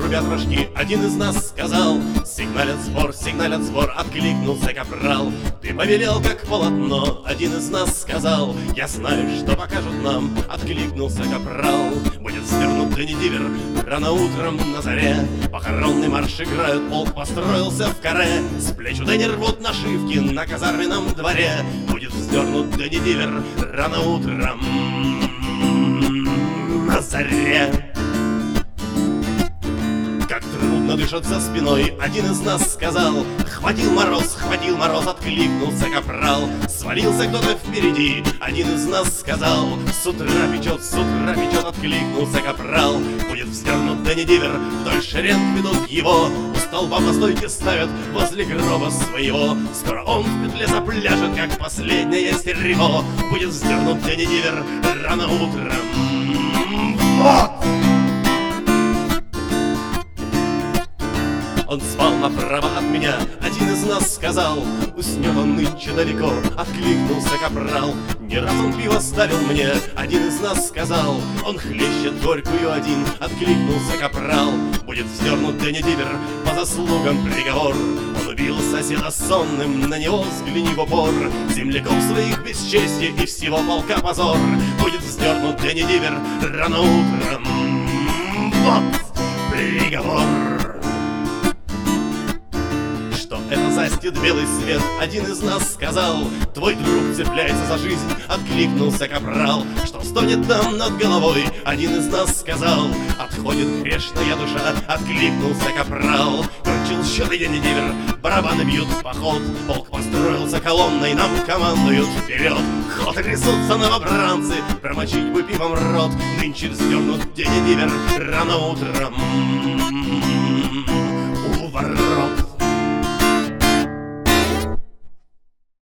трубят рожки. Один из нас сказал: сигналят сбор, откликнулся капрал. Ты повелел, как полотно. Один из нас сказал: я знаю, что покажут нам, откликнулся капрал. Будет свернут дивер рано утром на заре. Похоронный марш играют, полк построился в каре. С плеч у Дэнни рвут нашивки на казарменном дворе. Будет вздернут дивер рано утром на заре. Как трудно дышать за спиной, один из нас сказал: хватил мороз, откликнулся капрал. Свалился кто-то впереди, один из нас сказал: с утра печет, откликнулся капрал. Будет вздернут дивер, вдоль шеренг ведут его. У столба по стойке ставят возле гроба своего. Скоро он в петле запляшет, как последнее стерево. Будет вздернут дивер рано утром. Вот! Он спал направо от меня, один из нас сказал: уснет он нынче далеко, откликнулся капрал. Не раз он пиво ставил мне, один из нас сказал: он хлещет горькую один, откликнулся капрал. Будет вздернут дивер, по заслугам приговор. Он убил соседа сонным, на него взгляни в упор. Земляков своих бесчестье и всего полка позор. Будет вздернут дивер рано утром. Вот приговор. Это застит белый свет, один из нас сказал: твой друг цепляется за жизнь, откликнулся капрал. Что стонет там над головой, один из нас сказал: отходит грешная душа, откликнулся капрал. Кончил счеты дивер, барабаны бьют в поход. Полк построился колонной, нам командуют вперед. Ход трясутся новобранцы, промочить бы пивом рот. Нынче вздернут дивер рано утром.